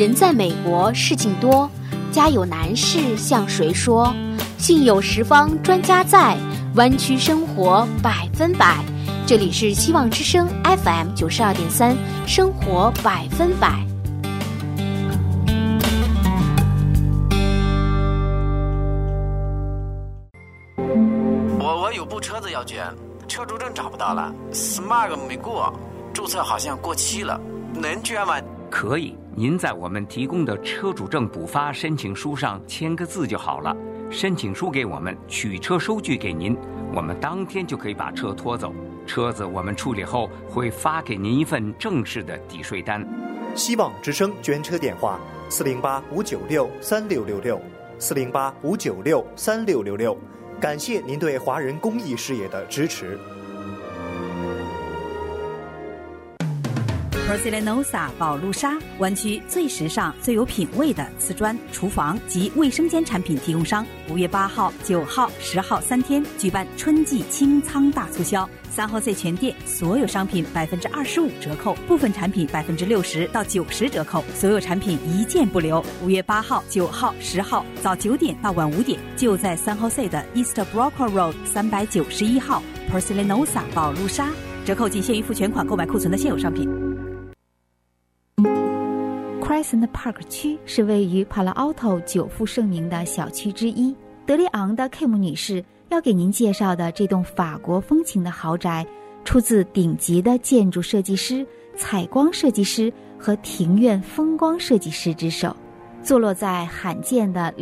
人在美国事情多，家有难事向谁说？信有十方专家在，湾区生活100%。这里是希望之声 FM 92.3，生活100%。 我有部车子要捐，车主证找不到了 ，Smart 没过，注册好像过期了，能捐吗？ 可以，您在我们提供的车主证补发申请书上签个字就好了，申请书给我们，取车收据给您，我们当天就可以把车拖走。车子我们处理后会发给您一份正式的抵税单。 希望之声捐车电话408-596-3666，408-596-3666。感谢您对华人公益事业的支持。 Porcelanosa 宝路沙，湾区最时尚、最有品味的瓷砖、厨房及卫生间产品提供商。5月8号、9号、10号3天举办春季清仓大促销，3号 C 全店所有商品25%折扣，部分产品60%到90%折扣，所有产品一件不留。5月8号、9号、10号早9点到晚5点，就在3号 C 的 East Broker Road 391号 Porcelanosa 宝路沙，折扣仅限于付全款购买库存的现有商品。 Crescent Park 区是位于帕拉奥特久负盛名的小区之一。德利昂的 Kim 女士要给您介绍的这栋法国风情的豪宅，出自顶级的建筑设计师、采光设计师和庭院风光设计师之手。坐落在罕见的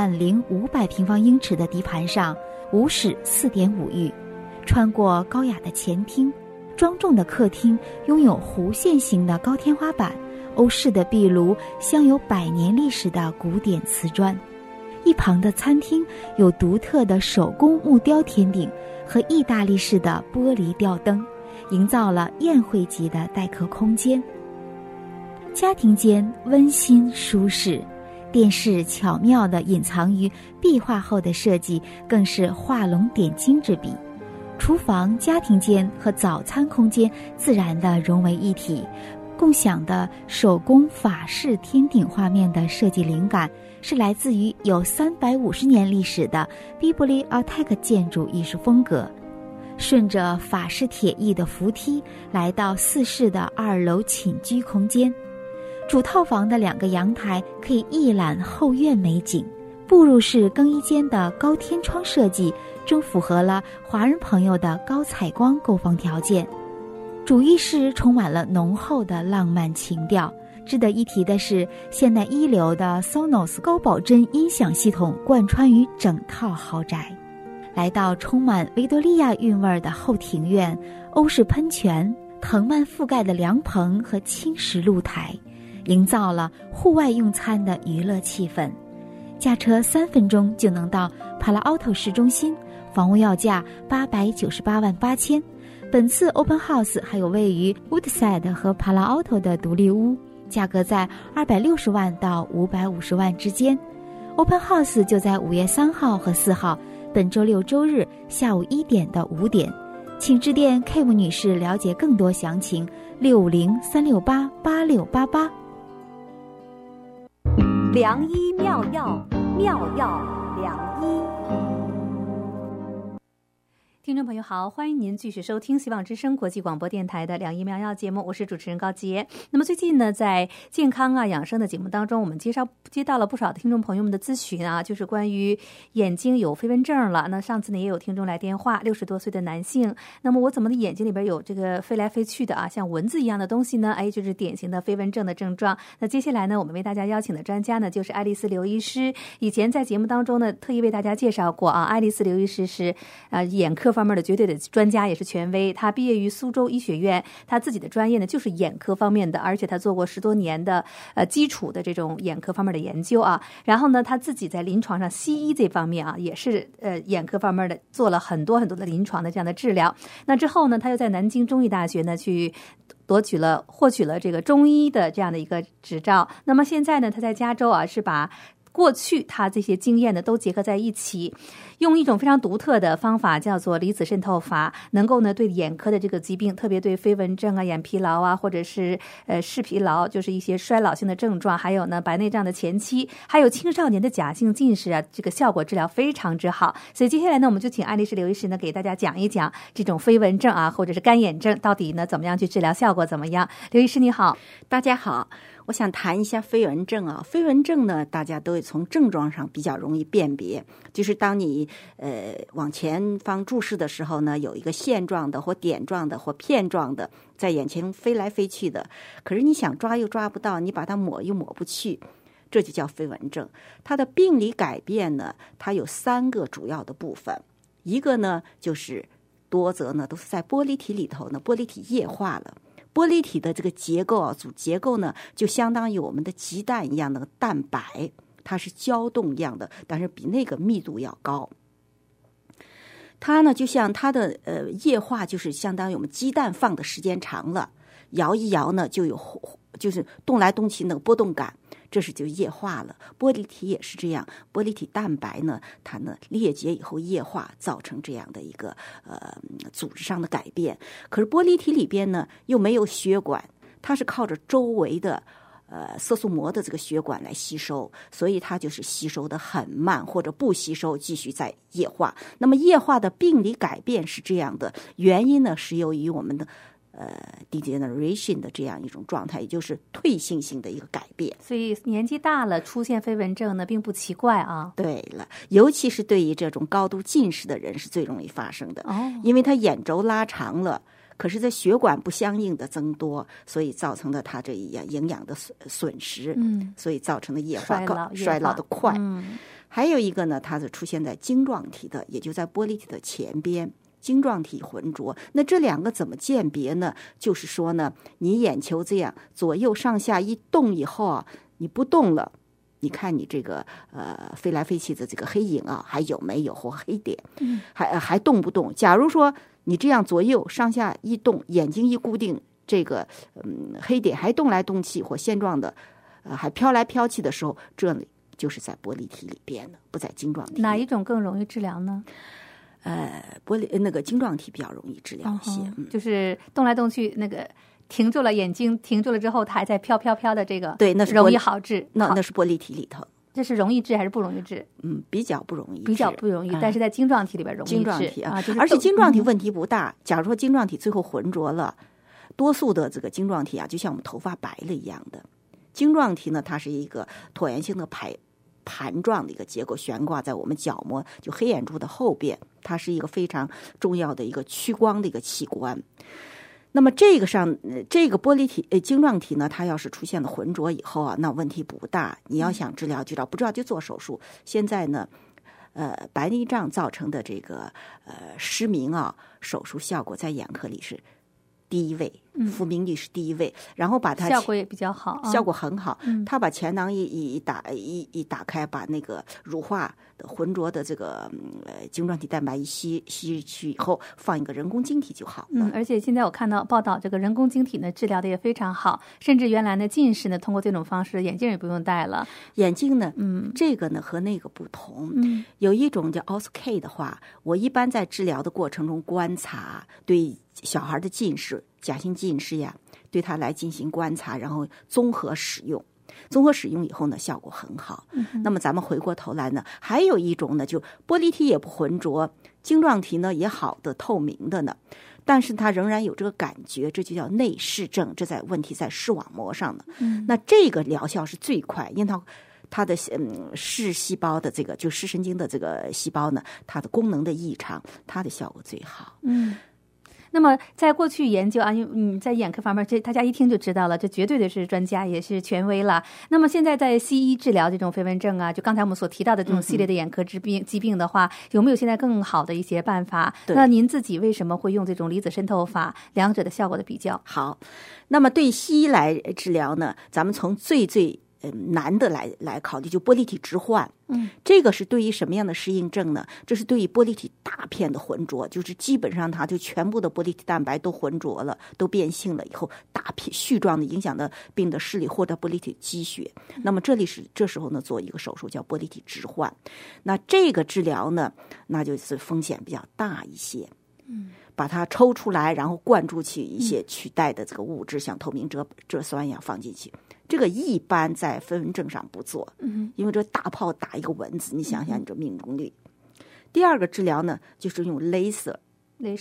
20500平方英尺的地盘上，5室4.5浴，穿过高雅的前厅，庄重的客厅拥有弧线型的高天花板，欧式的壁炉镶有100年历史的古典瓷砖，一旁的餐厅有独特的手工木雕天顶和意大利式的玻璃吊灯，营造了宴会级的待客空间。家庭间温馨舒适，电视巧妙地隐藏于壁画后的设计更是画龙点睛之笔。厨房、家庭间和早餐空间自然地融为一体，共享的手工法式天顶画面的设计灵感是来自于有350年历史的 Bibliothèque 建筑艺术风格。顺着法式铁艺的扶梯来到4室的2楼寝居空间，主套房的2个阳台可以一览后院美景。步入式更衣间的高天窗设计正符合了华人朋友的高采光购房条件。主浴室充满了浓厚的浪漫情调。值得一提的是，现代一流的 Sonos 高保真音响系统贯穿于整套豪宅。来到充满维多利亚韵味的后庭院，欧式喷泉、藤蔓覆盖的凉棚和青石露台，营造了户外用餐的娱乐气氛。驾车3分钟就能到帕拉奥特市中心，房屋要价898万8千。本次 Open House 还有位于 Woodside 和帕拉奥特的独立屋，价格在260万到550万之间。Open House 就在5月3号和4号，本周六周日下午1点到5点。请致电 Kim 女士了解更多详情，650-368-8688。 良医妙药，妙药良医。听众朋友好，欢迎您继续收听希望之声国际广播电台的良医妙药节目，我是主持人高洁。那么最近呢，在健康啊养生的节目当中，我们接到了不少的听众朋友们的咨询啊，就是关于眼睛有飞蚊症了。那上次呢也有听众来电话，60多岁的男性，那么我怎么的眼睛里边有这个飞来飞去的啊，像蚊子一样的东西呢？就是典型的飞蚊症的症状。那接下来呢，我们为大家邀请的专家呢，就是爱丽丝刘医师。以前在节目当中呢，特意为大家介绍过啊，爱丽丝刘医师是眼科方面的绝对的专家，也是权威。他毕业于苏州医学院，他自己的专业呢就是眼科方面的，而且他做过10多年的基础的这种眼科方面的研究啊。然后呢，他自己在临床上西医这方面啊，也是眼科方面的做了很多的临床的这样的治疗。那之后呢，他又在南京中医大学呢去获取了这个中医的这样的一个执照。那么现在呢，他在加州啊是把过去他这些经验呢都结合在一起，用一种非常独特的方法叫做离子渗透法，能够呢对眼科的这个疾病，特别对飞蚊症啊、眼疲劳啊，或者是视疲劳，就是一些衰老性的症状，还有呢白内障的前期，还有青少年的假性近视啊，这个效果治疗非常之好。所以接下来呢，我们就请爱丽丝刘医师呢给大家讲一讲这种飞蚊症啊，或者是干眼症到底呢怎么样去治疗，效果怎么样。刘医师你好。 大家好，我想谈一下飞蚊症啊。飞蚊症呢，大家都会从症状上比较容易辨别，就是当你往前方注视的时候呢，有一个线状的或点状的或片状的在眼前飞来飞去的，可是你想抓又抓不到，你把它抹又抹不去，这就叫飞蚊症。它的病理改变呢，它有3个主要的部分，一个呢就是多则呢都是在玻璃体里头呢，玻璃体液化了。玻璃体的这个结构啊，组结构呢，就相当于我们的鸡蛋一样的蛋白，它是胶冻一样的，但是比那个密度要高。它呢，就像它的液化，就是相当于我们鸡蛋放的时间长了，摇一摇呢，就是动来动去那个波动感，这是就液化了。玻璃体也是这样，玻璃体蛋白呢，它呢裂解以后液化，造成这样的一个组织上的改变。可是玻璃体里边呢又没有血管，它是靠着周围的色素膜的这个血管来吸收，所以它就是吸收的很慢，或者不吸收，继续在液化。那么液化的病理改变是这样的，原因呢是由于我们的degeneration 的这样一种状态，也就是退行性的一个改变。 所以年纪大了出现飞蚊症呢并不奇怪啊。 对了，尤其是对于这种高度近视的人是最容易发生的，因为他眼轴拉长了，可是这血管不相应的增多，所以造成了他这一样营养的损失，所以造成的液化衰老的快。还有一个呢，它是出现在晶状体的，也就在玻璃体的前边。晶状体浑浊，那这2个怎么鉴别呢？就是说呢，你眼球这样左右上下一动以后啊，你不动了，你看你这个飞来飞去的这个黑影啊，还有没有或黑点，还动不动？假如说你这样左右上下一动，眼睛一固定，这个黑点还动来动去或线状的，还飘来飘去的时候，这里就是在玻璃体里边的，不在晶状体。 哪一种更容易治疗呢？ 玻璃那个晶状体比较容易治疗一些， 就是动来动去，那个停住了，眼睛停住了之后，它还在飘飘飘的这个， 对，那是容易好治。 那是玻璃体里头， 这是容易治还是不容易治？ 比较不容易治， 比较不容易，但是在晶状体里边容易治。 晶状体啊， 就是而且晶状体问题不大。假如说晶状体最后浑浊了，多数的这个晶状体啊，就像我们头发白了一样的。晶状体呢，它是一个椭圆形的盘状的一个结构，悬挂在我们角膜就黑眼珠的后边，它是一个非常重要的一个屈光的一个器官。那么这个玻璃体晶状体呢，它要是出现了浑浊以后啊，那问题不大。你要想治疗就不治疗就做手术。现在呢白内障造成的这个失明啊，手术效果在眼科里是第一位，复明率是第一位，然后把它效果也比较好， 效果很好。他把前囊一打开，把那个乳化的浑浊的这个晶状体蛋白一吸去以后，放一个人工晶体就好了。 而且现在我看到报道，这个人工晶体呢治疗的也非常好，甚至原来呢近视呢通过这种方式眼镜也不用戴了。 眼镜呢，这个呢和那个不同，有一种叫 OSK 的话，我一般在治疗的过程中观察对小孩的近视、假性近视呀，对他来进行观察，然后综合使用以后呢，效果很好。那么咱们回过头来呢，还有一种呢，就玻璃体也不浑浊，晶状体呢也好的透明的呢，但是它仍然有这个感觉，这就叫内视症，这问题在视网膜上呢。那这个疗效是最快，因为它的视细胞的这个就视神经的这个细胞呢，它的功能的异常，它的效果最好。 那么在过去研究啊，在眼科方面，这大家一听就知道了，这绝对的是专家，也是权威了。那么现在在西医治疗这种飞蚊症啊，就刚才我们所提到的这种系列的眼科疾病的话，有没有现在更好的一些办法？那您自己为什么会用这种离子渗透法？两者的效果的比较？ 好，那么对西医来治疗呢，咱们从最难的来考虑，就玻璃体置换。这个是对于什么样的适应症呢？这是对于玻璃体大片的浑浊，就是基本上它就全部的玻璃体蛋白都浑浊了，都变性了以后，大片絮状的影响到病的视力或者玻璃体积血。那么这时候呢，做一个手术叫玻璃体置换。那这个治疗呢，那就是风险比较大一些。把它抽出来，然后灌注去一些取代的这个物质，像透明质酸呀放进去。这个一般在飞蚊症上不做，因为这大炮打一个蚊子，你想想你这命中率。第二个治疗呢，就是用镭射，镭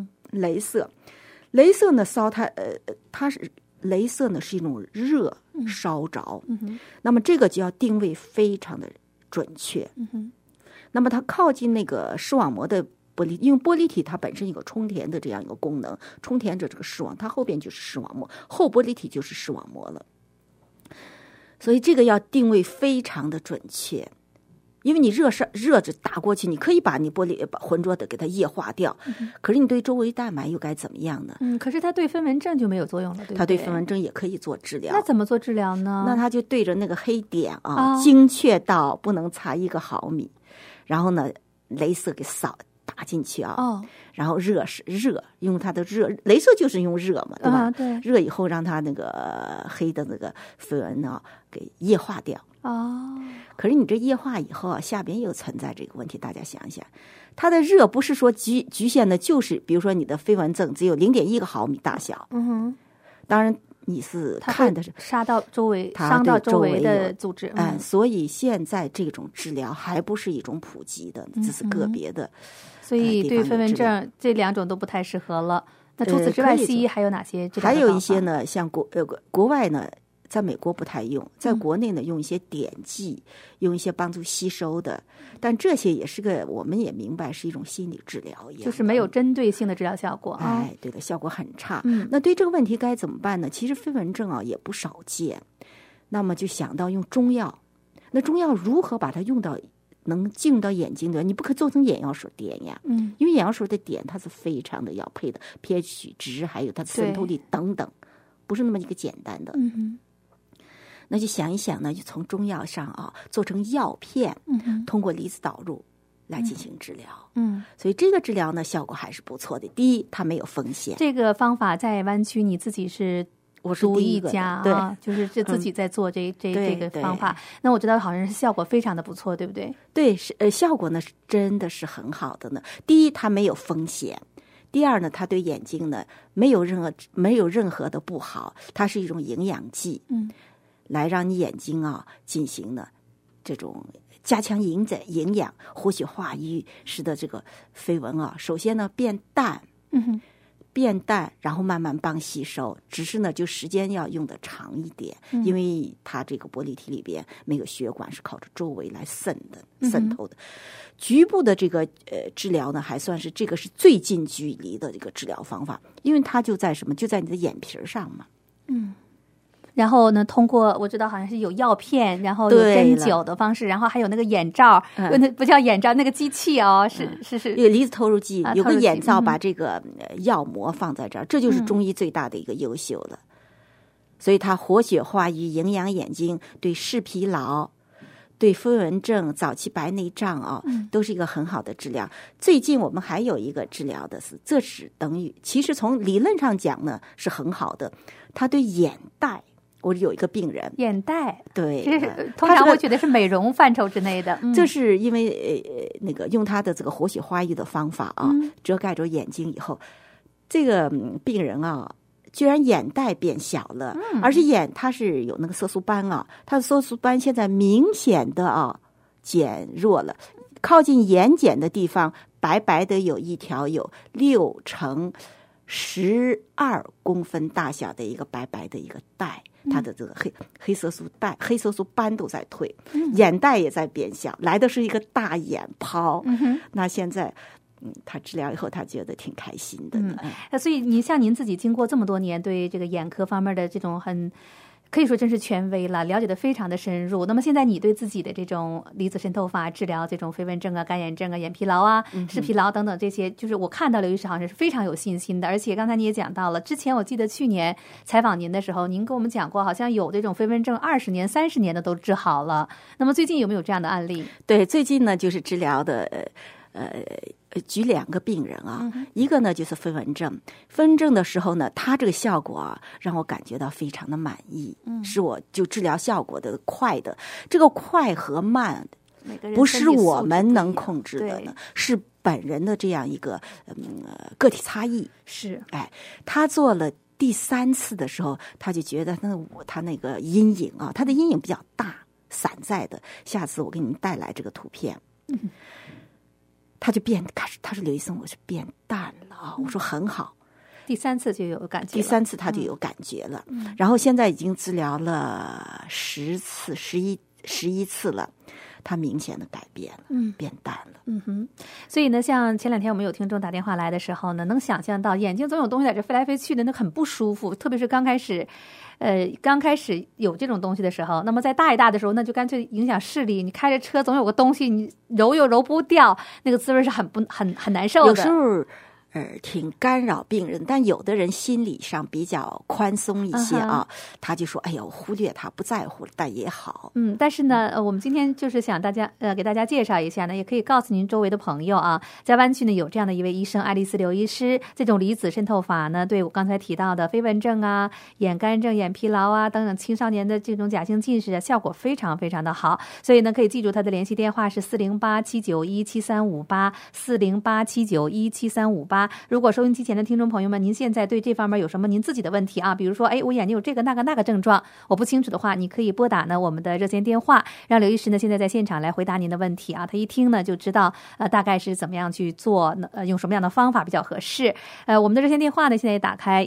射呢它是镭射呢是一种热烧着，那么这个就要定位非常的准确。那么它靠近那个视网膜的玻璃，因为玻璃体它本身有个充填的这样一个功能，充填着这个视网，它后边就是视网膜，后玻璃体就是视网膜了。所以这个要定位非常的准确，因为你热着打过去，你可以把你玻璃浑浊的给它液化掉，可是你对周围蛋白又该怎么样呢？ 可是它对飞蚊症就没有作用了，对不对？ 它对飞蚊症也可以做治疗。 那怎么做治疗呢？ 那它就对着那个黑点精确到不能差1个毫米，然后呢，镭射给打进去然后热，用它的热，镭射就是用热嘛，对吧？ 对， 热以后让它那个黑的那个飞蚊呢给液化掉。可是你这液化以后下边又存在这个问题，大家想一想，它的热不是说局限的，就是比如说你的飞蚊症只有0.1个毫米大小，当然你是看的是伤到周围的组织， 所以现在这种治疗还不是一种普及的，这是个别的。 所以对飞蚊症这2种都不太适合了。那除此之外，西医还有哪些治疗的方法？ 还有一些呢，像国外呢，在美国不太用，在国内呢用一些碘剂，用一些帮助吸收的，但这些也是我们也明白是一种心理治疗一样， 就是没有针对性的治疗效果。 对的，效果很差。那对这个问题该怎么办呢？其实飞蚊症也不少见，那么就想到用中药。那中药如何把它用到能进入到眼睛的？你不可做成眼药水碘呀，因为眼药水的碘它是非常的要配的 pH 值，还有它的渗透力等等，不是那么一个简单的。那就想一想呢，就从中药上做成药片，通过离子导入来进行治疗。所以这个治疗呢效果还是不错的。第一，它没有风险。 这个方法在湾区你自己是独一家对， 就是自己在做这个方法。那我知道好像是效果非常的不错，对不对？ 对，效果呢是真的是很好的呢。第一，它没有风险。第二呢，它对眼睛呢没有任何的不好，它是一种营养剂，来让你眼睛进行呢这种加强营养，活血化瘀，使得这个飞蚊首先呢变淡，然后慢慢帮吸收，只是呢就时间要用的长一点，因为它这个玻璃体里边没有血管是靠着周围来渗透的。局部的这个治疗呢，还算是这个是最近距离的这个治疗方法，因为它就在就在你的眼皮上嘛。 然后呢，通过我知道好像是有药片，然后有针灸的方式，然后还有那个眼罩，那不叫眼罩，那个机器是有离子透入剂，有个眼罩把这个药膜放在这儿，这就是中医最大的一个优秀了。所以它活血化瘀，营养眼睛，对视疲劳，对飞蚊症、早期白内障都是一个很好的治疗。最近我们还有一个治疗的是，这是等于其实从理论上讲呢是很好的，它对眼袋。我有一个病人， 眼袋， 对， 这是通常我觉得是美容范畴之内的。 这是因为那个用他的这个活血化瘀的方法遮盖着眼睛以后，这个病人居然眼袋变小了，而且他是有那个色素斑他的色素斑现在明显的减弱了，靠近眼睑的地方白白的有一条有6乘12公分大小的一个白白的一个带。它的这个黑色素斑都在退，眼袋也在变小，来的是一个大眼泡。那现在他治疗以后，他觉得挺开心的。 所以您自己经过这么多年对这个眼科方面的这种很可以说真是权威了，了解的非常的深入。那么现在你对自己的这种离子渗透法治疗这种飞蚊症啊、干眼症啊、眼疲劳啊、视疲劳等等这些，就是我看到刘医师好像是非常有信心的。而且刚才你也讲到了，之前我记得去年采访您的时候，您跟我们讲过，好像有这种飞蚊症20年、30年的都治好了。那么最近有没有这样的案例？ 对，最近呢就是治疗的举2个病人啊，一个呢就是飞蚊症，飞蚊症的时候呢，他这个效果啊让我感觉到非常的满意，是我就治疗效果的快的，这个快和慢不是我们能控制的呢，是本人的这样一个个体差异。 是， 他做了第3次的时候，他就觉得他那个阴影啊，他的阴影比较大，散在的。下次我给你们带来这个图片。他就开始，他说刘医生，我是变淡了啊。我说很好， 第3次就有感觉了， 第3次他就有感觉了。然后现在已经治疗了10次、11次了，他明显的改变了，变淡了。 所以呢，像前2天我们有听众打电话来的时候呢，能想象到眼睛总有东西在这飞来飞去的，那很不舒服，特别是刚开始有这种东西的时候，那么再大一大的时候，那就干脆影响视力。你开着车总有个东西，你揉又揉不掉，那个滋味是很难受的。 有时候挺干扰病人，但有的人心理上比较宽松一些啊，他就说哎呦忽略他不在乎了，但也好。 但是呢我们今天就是想给大家介绍一下呢，也可以告诉您周围的朋友啊，在湾区呢有这样的一位医生爱丽丝刘医师，这种离子渗透法呢，对我刚才提到的飞蚊症啊、眼干症、眼疲劳啊等等青少年的这种假性近视啊，效果非常非常的好。所以呢可以记住他的联系电话是408-791-7358 408-791-7358。如果收音机前的听众朋友们，您现在对这方面有什么您自己的问题啊，比如说我眼睛有这个那个症状，我不清楚的话，你可以拨打呢我们的热线电话，让刘医师呢现在现场来回答您的问题啊。他一听呢就知道大概是怎么样去做，用什么样的方法比较合适。我们的热线电话呢现在也打开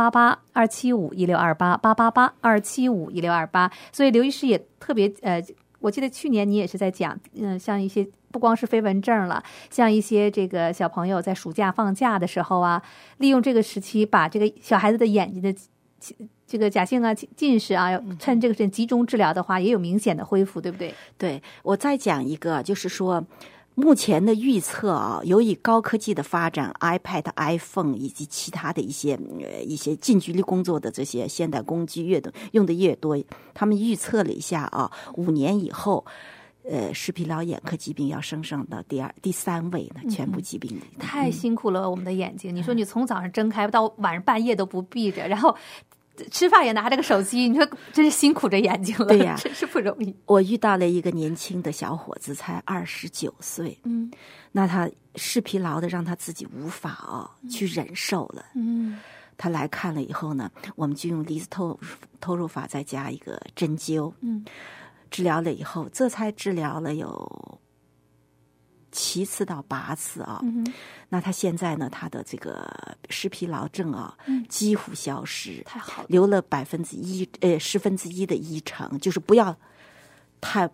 1888-275-1628 888-275-1628。所以刘医师也特别我记得去年你也是在讲像一些不光是飞蚊症了，像一些这个小朋友在暑假放假的时候啊，利用这个时期把这个小孩子的眼睛的这个假性啊近视啊，趁这个时间集中治疗的话，也有明显的恢复，对不对？ 对，我再讲一个，就是说目前的预测啊，由于高科技的发展 ，iPad、iPhone 以及其他的一些近距离工作的这些现代工具用的越多，他们预测了一下啊，5年以后，视疲劳眼科疾病要升上到第3位呢，全部疾病里。 太辛苦了，我们的眼睛。你说你从早上睁开到晚上半夜都不闭着，然后吃饭也拿着个手机，你说真是辛苦着眼睛了。 对呀， 真是不容易。 我遇到了一个年轻的小伙子，才29岁，那他视疲劳的让他自己无法去忍受了，他来看了以后呢，我们就用离子透入法再加一个针灸，治疗了以后，这才治疗了有7次到8次啊。那他现在呢，他的这个视疲劳症啊，几乎消失， 太好了， 留了1/10的1成，就是不要太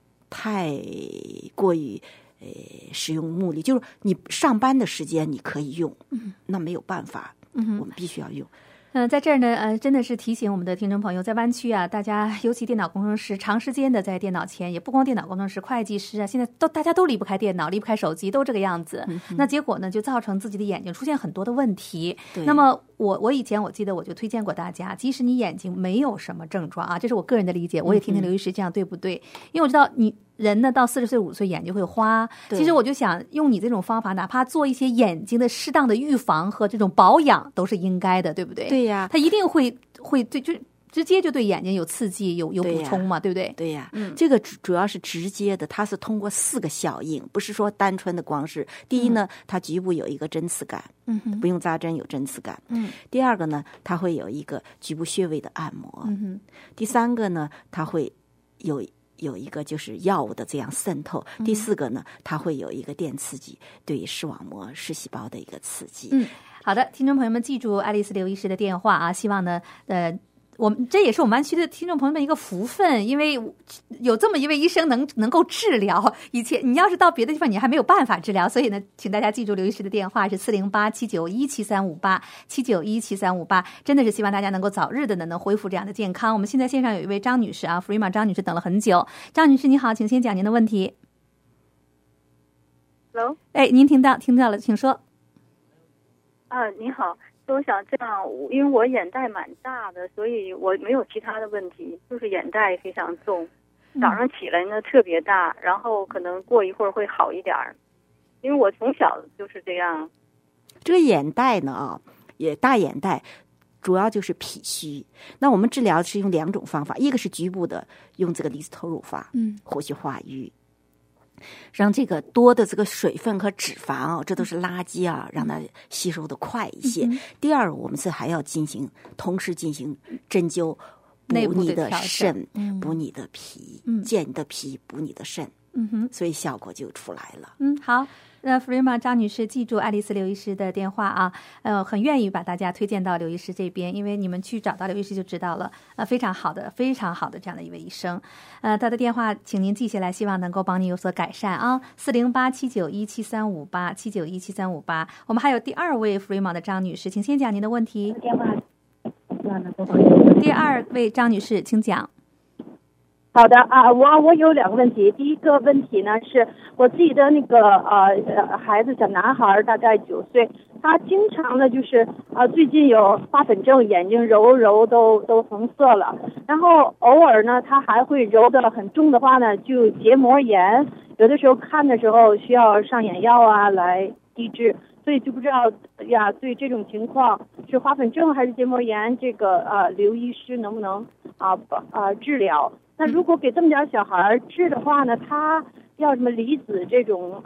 过于使用目力，就是你上班的时间你可以用，那没有办法，我们必须要用。 在这儿呢，真的是提醒我们的听众朋友，在湾区啊，大家尤其电脑工程师，长时间的在电脑前，也不光电脑工程师、会计师啊，现在大家都离不开电脑，离不开手机，都这个样子。那结果呢，就造成自己的眼睛出现很多的问题。那么我以前我记得我就推荐过大家，即使你眼睛没有什么症状啊，这是我个人的理解，我也听听刘医师这样对不对？因为我知道你人呢到40岁50岁眼睛会花，其实我就想用你这种方法，哪怕做一些眼睛的适当的预防和这种保养都是应该的，对不对？ 对呀， 它一定会对，就直接就对眼睛有刺激，有补充嘛，对不对？ 对呀，这个主要是直接的，它是通过4个效应，不是说单纯的光是。第一呢，它局部有一个针刺感，不用扎针有针刺感。第二个呢，它会有一个局部穴位的按摩。第3个呢，它会有一个就是药物的这样渗透。第4个呢，它会有一个电刺激，对于视网膜、视细胞的一个刺激。 好的，听众朋友们，记住爱丽丝刘医师的电话啊，希望呢我们这也是我们湾区的听众朋友们一个福分，因为有这么一位医生能够治疗。以前你要是到别的地方，你还没有办法治疗，所以呢，请大家记住刘医师的电话是408-791-7358，791-7358，真的是希望大家能够早日的能恢复这样的健康。我们现在线上有一位张女士啊，福瑞玛张女士等了很久。张女士你好，请先讲您的问题。 Hello， 哎，您听到了，请说。 你好。我想这样，因为我眼袋蛮大的，所以我没有其他的问题，就是眼袋非常重，早上起来呢特别大，然后可能过一会儿会好一点，因为我从小就是这样。 这个眼袋呢大眼袋主要就是脾虚，那我们治疗是用2种方法，一个是局部的，用这个离子透乳法，活血化瘀，让这个多的这个水分和脂肪这都是垃圾啊，让它吸收的快一些。第二，我们还要同时进行针灸，补你的肾，补你的脾，健你的脾，补你的肾，所以效果就出来了。 好。那福瑞玛张女士记住爱丽丝刘医师的电话啊，很愿意把大家推荐到刘医师这边，因为你们去找到刘医师就知道了，非常好的这样的一位医生，他的电话请您记下来，希望能够帮你有所改善啊，408-791-7358，791-7358。我们还有第2位福瑞玛的张女士，请先讲您的问题。第2位张女士，请讲。 好的我有2个问题。第一个问题呢，是我自己的那个孩子，小男孩，大概9岁，他经常的就是最近有花粉症，眼睛揉都红色了，然后偶尔呢他还会揉得很重的话呢，就结膜炎，有的时候看的时候需要上眼药啊来抑制，所以就不知道对这种情况是花粉症还是结膜炎，这个刘医师能不能治疗？那如果给这么点小孩治的话呢，他要什么离子这种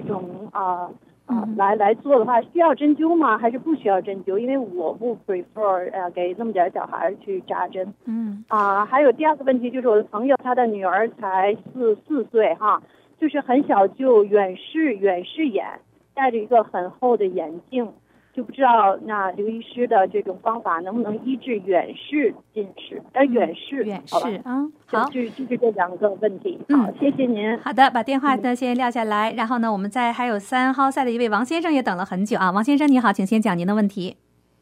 来做的话，需要针灸吗？还是不需要针灸？因为我不 prefer 给那么点小孩去扎针。还有第2个问题，就是我的朋友，他的女儿才4岁哈，就是很小就远视眼，戴着一个很厚的眼镜。就不知道那刘医师的这种方法能不能医治远视近视？远视啊，好， 就是这2个问题。好，谢谢您。 好的，把电话呢先撂下来，然后呢，我们还有3号赛的一位王先生也等了很久啊，王先生你好，请先讲您的问题。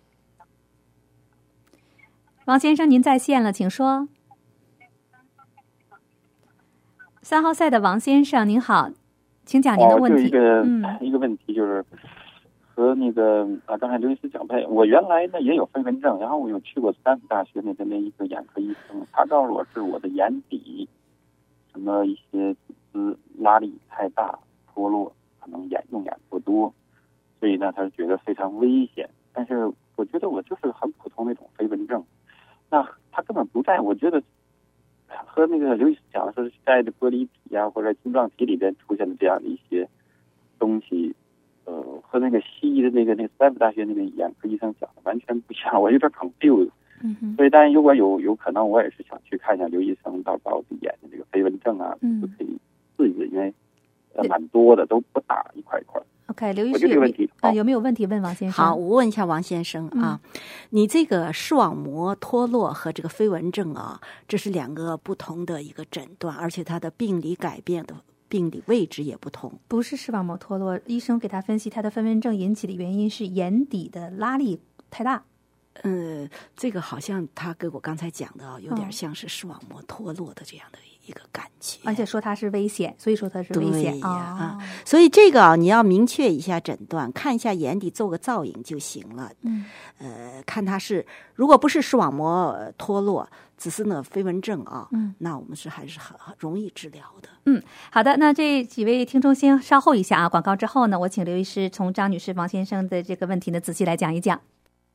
王先生您在线了，请说。3号赛的王先生您好，请讲您的问题。 就一个问题就是和那个刚才刘医师讲配，我原来呢也有飞蚊症，然后我有去过斯坦福大学那边的一个眼科医生，他告诉我是我的眼底什么一些组织拉力太大脱落，可能用眼过多，所以呢他是觉得非常危险。但是我觉得我就是很普通那种飞蚊症，那他根本不在，我觉得和那个刘医师讲的说是在这玻璃体或者晶状体里边出现的这样的一些东西。和那个西医的那斯坦福大学那个眼科医生讲的完全不一样，我有点 confused。所以当然如果有可能，我也是想去看一下刘医生，到把我的眼睛这个飞蚊症就可以治一治，因为蛮多的，都不大，一块一块。 OK， 刘医师这个问题有没有问题问王先生？ 好，我问一下王先生啊，你这个视网膜脱落和这个飞蚊症这是2个不同的一个诊断，而且它的病理改变的病理位置也不同。 不是视网膜脱落，医生给他分析他的飞蚊症引起的原因是眼底的拉力太大。 这个好像他跟我刚才讲的有点像是视网膜脱落的这样的一个感觉， 而且说它是危险，所以说它是危险所以这个你要明确一下诊断，看一下眼底做个造影就行了。看它是如果不是视网膜脱落，只是呢飞蚊症那我们还是很容易治疗的。 好的，那这几位听众先稍后一下啊，广告之后呢，我请刘医师从张女士、王先生的这个问题呢仔细来讲一讲。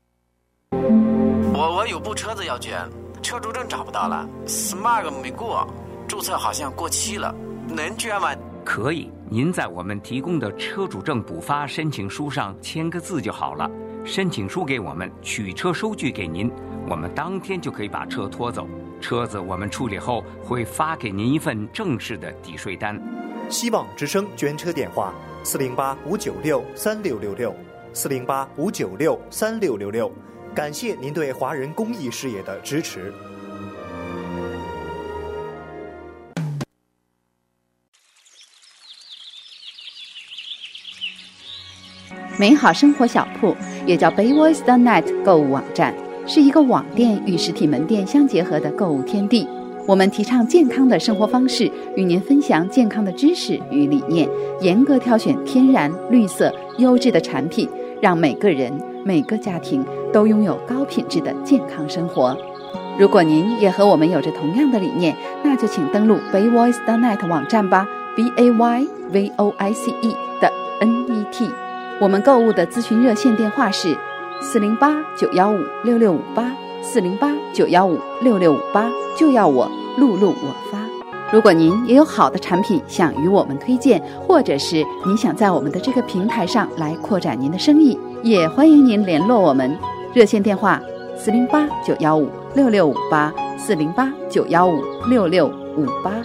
我有部车子要捐，车主证找不到了 ，Smart 没过，注册好像过期了，能捐吗？ 可以，您在我们提供的车主证补发申请书上签个字就好了，申请书给我们，取车收据给您，我们当天就可以把车拖走。车子我们处理后会发给您一份正式的抵税单。 希望之声捐车电话408-596-3666，408-596-3666， 感谢您对华人公益事业的支持。 美好生活小铺也叫 BayVoice.net 购物网站，是一个网店与实体门店相结合的购物天地。我们提倡健康的生活方式，与您分享健康的知识与理念，严格挑选天然、绿色、优质的产品，让每个人、每个家庭都拥有高品质的健康生活。如果您也和我们有着同样的理念，那就请登录 BayVoice.net 网站吧 BAYVOICE.net。我们购物的咨询热线电话是408-915-6658，408-915-6658，就要我陆路我发。如果您也有好的产品想与我们推荐，或者是您想在我们的这个平台上来扩展您的生意，也欢迎您联络我们。热线电话408-915-6658，408-915-6658。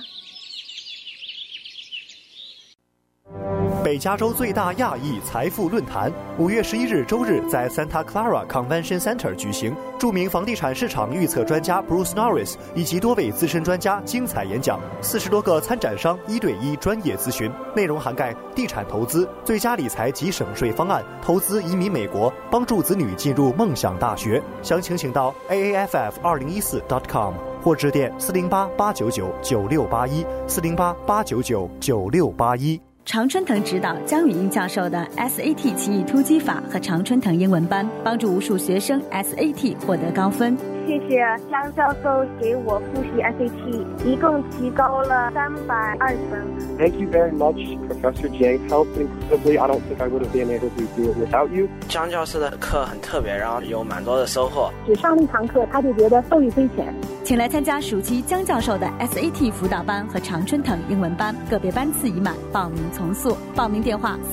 北加州最大亚裔财富论坛5月11日周日在 Santa Clara Convention Center 举行，著名房地产市场预测专家 Bruce Norris 以及多位资深专家精彩演讲，40多个参展商1对1专业咨询，内容涵盖地产投资、最佳理财及省税方案、投资移民美国、帮助子女进入梦想大学。详情请到 AAFF2014.com 或致电408-899-9681，408-899-9681。 常春藤指导江宇英教授的 SAT 奇异突击法和常春藤英文班，帮助无数学生 SAT 获得高分。 谢谢江教授给我复习 SAT， 一共提高了320分。 Thank you very much, Professor Jay. Helped incredibly. I don't think I would have been able to do it without you. 江教授的课很特别，然后有蛮多的收获。 只上了一堂课，他就觉得受益匪浅。 请来参加暑期江教授的 SAT 辅导班和常春藤英文班，个别班次已满，报名从速。报名电话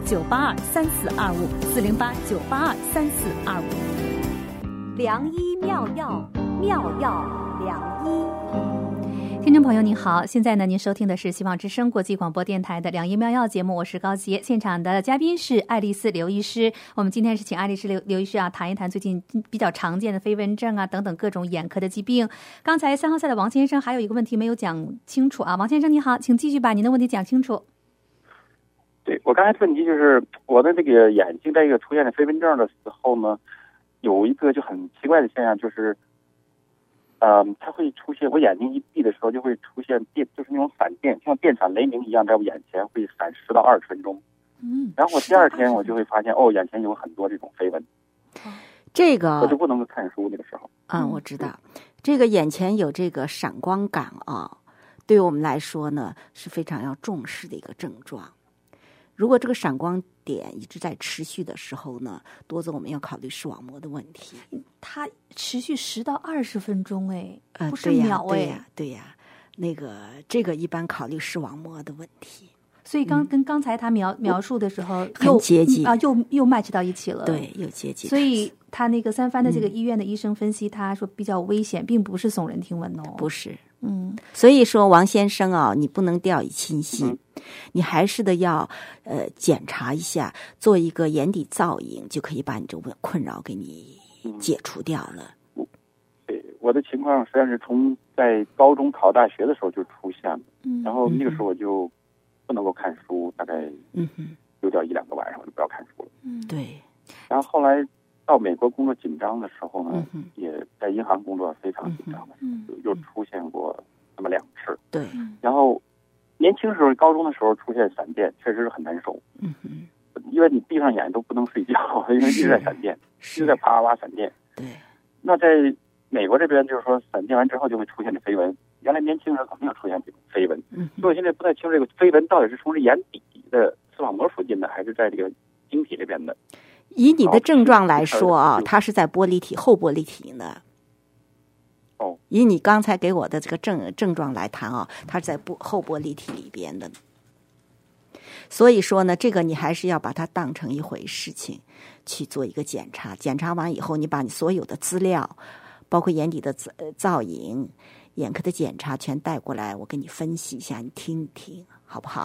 408-982-3425，408-982-3425。 良医妙药，妙药良医。 听众朋友您好，现在呢您收听的是希望之声国际广播电台的良医妙药节目，我是高洁，现场的嘉宾是爱丽丝刘医师。我们今天是请爱丽丝刘医师谈一谈最近比较常见的飞蚊症等等各种眼科的疾病。刚才3号赛的王先生还有一个问题没有讲清楚王先生你好，请继续把您的问题讲清楚。 对，我刚才的问题就是我的这个眼睛在一个出现了飞蚊症的时候呢，有一个就很奇怪的现象，就是它会出现，我眼睛一闭的时候就会出现就是那种闪电，像电闪雷鸣一样，在我眼前会闪10到20分钟。然后第二天我就会发现眼前有很多这种飞蚊。 这个我就不能够看书那个时候。 我知道，这个眼前有这个闪光感对于我们来说呢是非常要重视的一个症状。如果这个闪光点一直在持续的时候呢，多则我们要考虑视网膜的问题。 它持续10到20分钟不是秒对呀，这个一般考虑视网膜的问题。 所以跟刚才他描述的时候很接近又 match 到一起了。 对，又接近。 所以他那个三藩的这个医院的医生分析，他说比较危险，并不是耸人听闻不是。所以说王先生你不能掉以轻心，你还是要检查一下，做一个眼底造影，就可以把你这个困扰给你解除掉了。 对，我的情况实际上是从在高中考大学的时候就出现了，然后那个时候我就不能够看书，大概有点1-2个晚上我就不要看书了。 对。 然后后来到美国工作紧张的时候呢，也在银行工作非常紧张的时候，又出现过那么2次。 对。 然后年轻时候高中的时候出现闪电，确实是很难受。因为你闭上眼都不能睡觉，因为一直在闪电，一直在啪啪闪电。 对。 那在美国这边就是说闪电完之后就会出现这飞蚊，原来年轻人可没有出现这种飞蚊，所以我现在不太清楚这个飞蚊到底是从这眼底的视网膜附近的，还是在这个晶体这边的。 以你的症状来说它是在玻璃体后玻璃体呢。以你刚才给我的这个症状来谈它是在后玻璃体里边的。所以说呢，这个你还是要把它当成一回事情去做一个检查。检查完以后，你把你所有的资料，包括眼底的造影、眼科的检查全带过来，我给你分析一下，你听一听，好不好？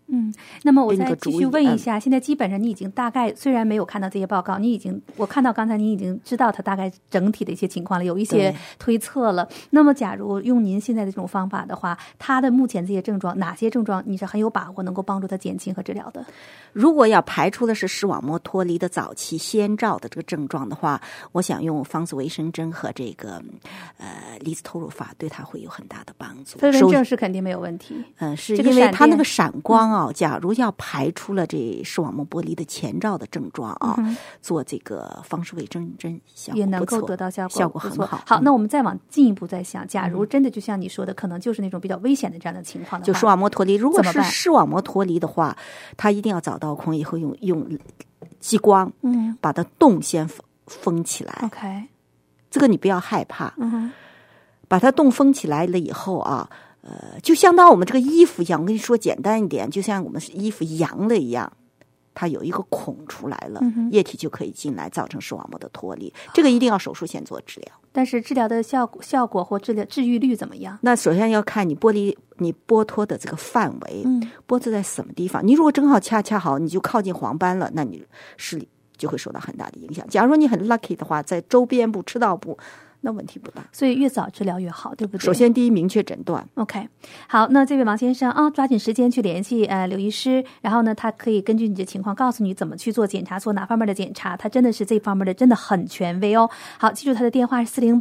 那么我再继续问一下，现在基本上你已经大概虽然没有看到这些报告，我看到刚才你已经知道它大概整体的一些情况了，有一些推测了。那么假如用您现在的这种方法的话，它的目前这些症状，哪些症状你是很有把握能够帮助它减轻和治疗的？ 如果要排除的是视网膜脱离的早期先兆的这个症状的话，我想用方子维生针和这个离子透乳法对它会有很大的帮助。 飞蚊症是肯定没有问题。 是因为它那个闪光假如要排除了这视网膜剥离的前兆的症状做这个方氏维生针效果也能够得到效果很好。 好，那我们再往进一步再想，假如真的就像你说的，可能就是那种比较危险的这样的情况的话， 就视网膜脱离。如果是视网膜脱离的话，它一定要找到空以后用激光把它洞先封起来。 OK， 这个你不要害怕。把它洞封起来了以后就相当我们这个衣服一样，我跟你说简单一点，就像我们衣服扬了一样，它有一个孔出来了，液体就可以进来，造成视网膜的脱离。这个一定要手术先做治疗。 但是治疗的效果或治愈率怎么样？ 那首先要看你剥脱的这个范围，剥脱在什么地方。你如果正好恰好你就靠近黄斑了，那你视力就会受到很大的影响。假如你很 lucky 的话，在周边部、赤道部，那问题不大。 所以越早治疗越好，对不对？ 首先第一，明确诊断。 OK， 好，那这位王先生抓紧时间去联系刘医师，然后呢他可以根据你的情况告诉你怎么去做检查，做哪方面的检查，他真的是这方面的真的很权威哦。好，记住他的电话是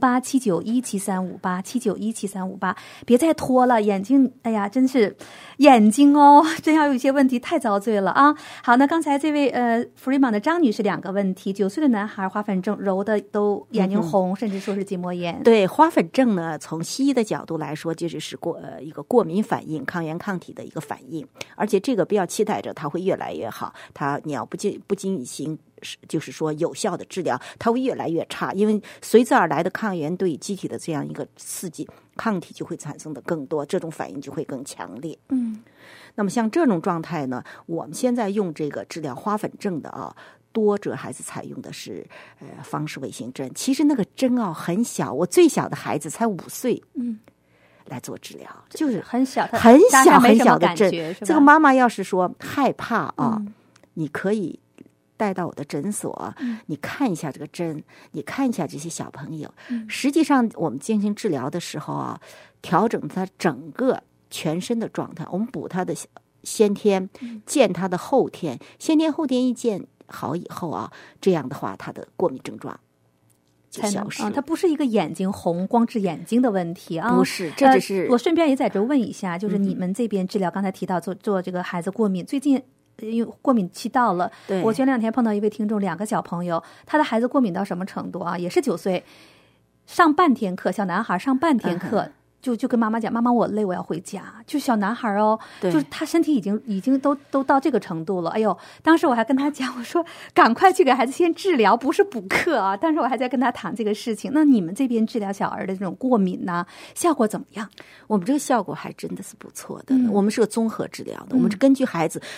408-791-7358 别再拖了，眼睛哎呀真是眼睛真要有一些问题太遭罪了啊。好，那刚才这位福瑞玛的张女士2个问题，9岁的男孩花粉症，揉的都眼睛红，甚至说是结膜炎。 对，花粉症呢，从西医的角度来说，就是一个过敏反应，抗原抗体的一个反应，而且这个不要期待着它会越来越好，你要不进行就是说有效的治疗，它会越来越差，因为随之而来的抗原对机体的这样一个刺激，抗体就会产生的更多，这种反应就会更强烈。那么像这种状态呢，我们现在用这个治疗花粉症的多者孩子采用的是方氏卫星针。其实那个针很小，我最小的孩子才5岁，来做治疗，就是很小的针。这个妈妈要是说害怕你可以带到我的诊所，你看一下这个针，你看一下这些小朋友。实际上我们进行治疗的时候调整他整个全身的状态，我们补他的先天，健他的后天，先天后天一健好以后这样的话他的过敏症状就消失。 它不是一个眼睛红光治眼睛的问题不是，这只是我顺便也在这问一下，就是你们这边治疗，刚才提到做这个孩子过敏，最近因为过敏期到了，我前2天碰到一位听众，2个小朋友，他的孩子过敏到什么程度也是9岁，上半天课，小男孩上半天课。就跟妈妈讲，妈妈我累，我要回家。就小男孩就是他身体已经都到这个程度了。哎呦，当时我还跟他讲，我说赶快去给孩子先治疗，不是补课但是我还在跟他谈这个事情。那你们这边治疗小儿的这种过敏呢，效果怎么样？ 我们这个效果还真的是不错的。我们是个综合治疗的，我们是根据孩子。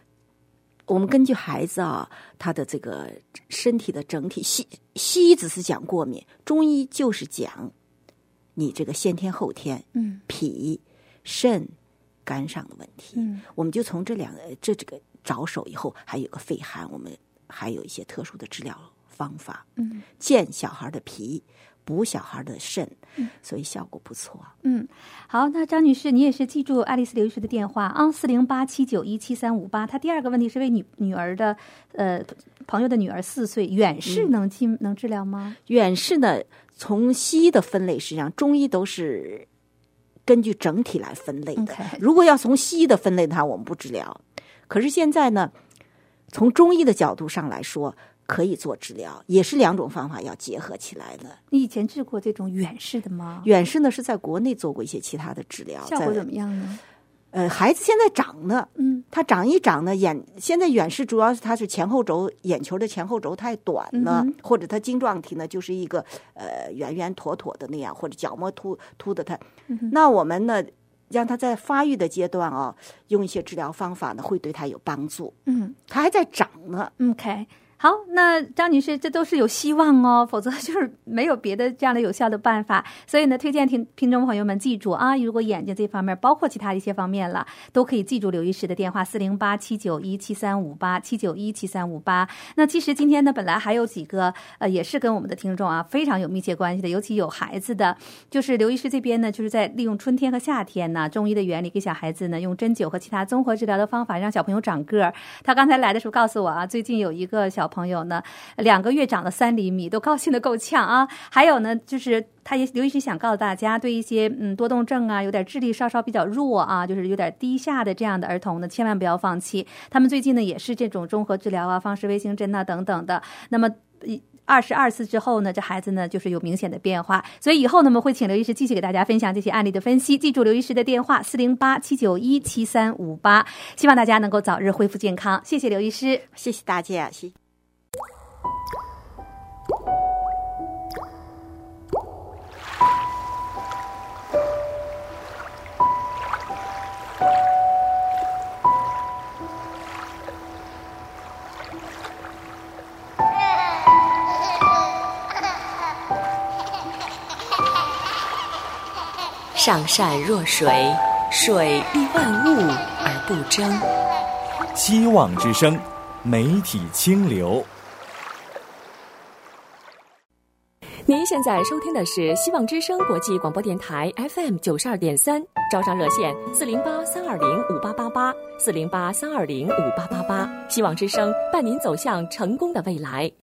他的这个身体的整体，西医只是讲过敏，中医就是讲你这个先天后天，脾、肾、肝上的问题，我们就从这个着手以后，还有个肺寒，我们还有一些特殊的治疗方法，健小孩的脾，补小孩的肾，所以效果不错。 好，那张女士，你也是记住爱丽丝刘医师的电话408-791-7358。她第2个问题是为女儿的朋友的女儿4岁，远视能治疗吗？ 远视呢，从西医的分类，实际上中医都是根据整体来分类的。如果要从西医的分类的话，我们不治疗。可是现在呢，从中医的角度上来说，可以做治疗，也是2种方法要结合起来的。 你以前治过这种远视的吗？ 远视呢是在国内做过一些其他的治疗， 效果怎么样呢？ 孩子现在长呢，他长一长呢，现在远视主要是他是前后轴眼球的前后轴太短了，或者他晶状体呢就是一个圆圆妥妥的那样，或者角膜凸的他。那我们呢，让他在发育的阶段用一些治疗方法呢，会对他有帮助。他还在长呢。 OK。 好，那张女士，这都是有希望哦，否则就是没有别的这样的有效的办法。所以呢，推荐听众朋友们记住啊，如果眼睛这方面，包括其他的一些方面了，都可以记住刘医师的电话408-791-7358，791-7358。那其实今天呢，本来还有几个也是跟我们的听众啊非常有密切关系的，尤其有孩子的，就是刘医师这边呢，就是在利用春天和夏天呢，中医的原理给小孩子呢用针灸和其他综合治疗的方法让小朋友长个儿。他刚才来的时候告诉我啊，最近有一个小朋友呢，2个月长了3厘米，都高兴得够呛啊。还有呢，就是刘医师想告诉大家，对一些多动症啊，有点智力稍稍比较弱啊，就是有点低下的这样的儿童呢，千万不要放弃。他们最近呢也是这种综合治疗啊，放射微型针啊等等的。那么22次之后呢，这孩子呢就是有明显的变化。所以以后呢，我们会请刘医师继续给大家分享这些案例的分析。记住刘医师的电话408-791-7358，希望大家能够早日恢复健康。谢谢刘医师， 谢谢大家，谢谢。 上善若水，水利万物而不争。 希望之声，媒体清流。 您现在收听的是希望之声国际广播电台 FM 92.3，招商热线408-320-5888，408-320-5888。希望之声伴您走向成功的未来。